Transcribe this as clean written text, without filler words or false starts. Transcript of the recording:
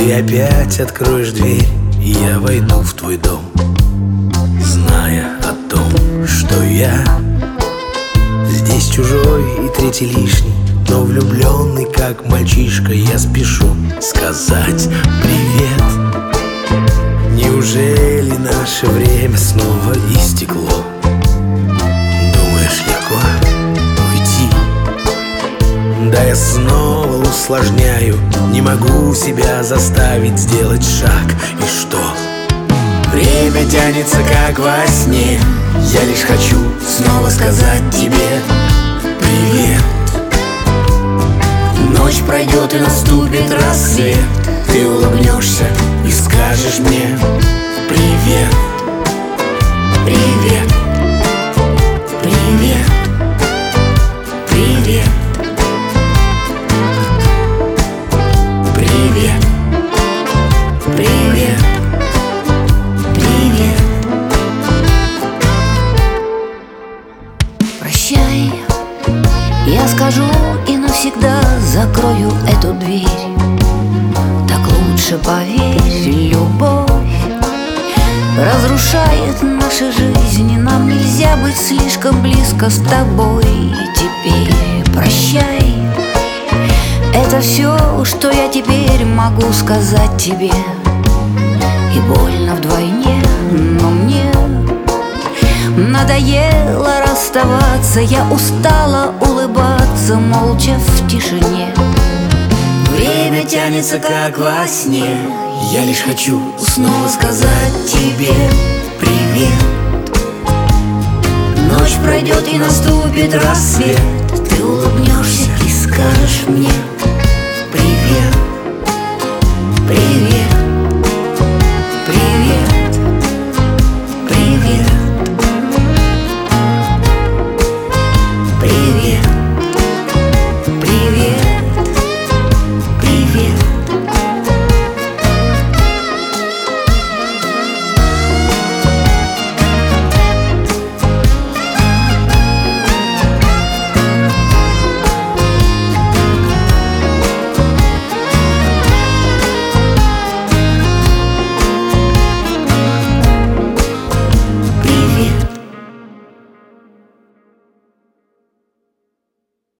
Ты опять откроешь дверь, и я войду в твой дом, зная о том, что я здесь чужой и третий лишний, но влюбленный, как мальчишка. Я спешу сказать привет. Неужели наше время снова истекло? Думаешь, легко уйти? Да я снова усложняю, не могу себя заставить сделать шаг. И что? Время тянется, как во сне. Я лишь хочу снова сказать тебе привет. Ночь пройдет и наступит рассвет. Ты улыбнешься и скажешь мне привет. Привет. Привет. Привет. Привет. Привет. Привет. Прощай, я скажу и навсегда закрою эту дверь. Так лучше, поверь, любовь разрушает наши жизни. Нам нельзя быть слишком близко с тобой. Теперь прощай, это все, что я теперь могу сказать тебе. И больно вдвойне, но мне надоело расставаться. Я устала улыбаться молча в тишине. Время тянется, как во сне. Я лишь хочу снова сказать тебе привет. Ночь пройдет и наступит рассвет. Ты улыбнешься и скажешь мне привет. Привет.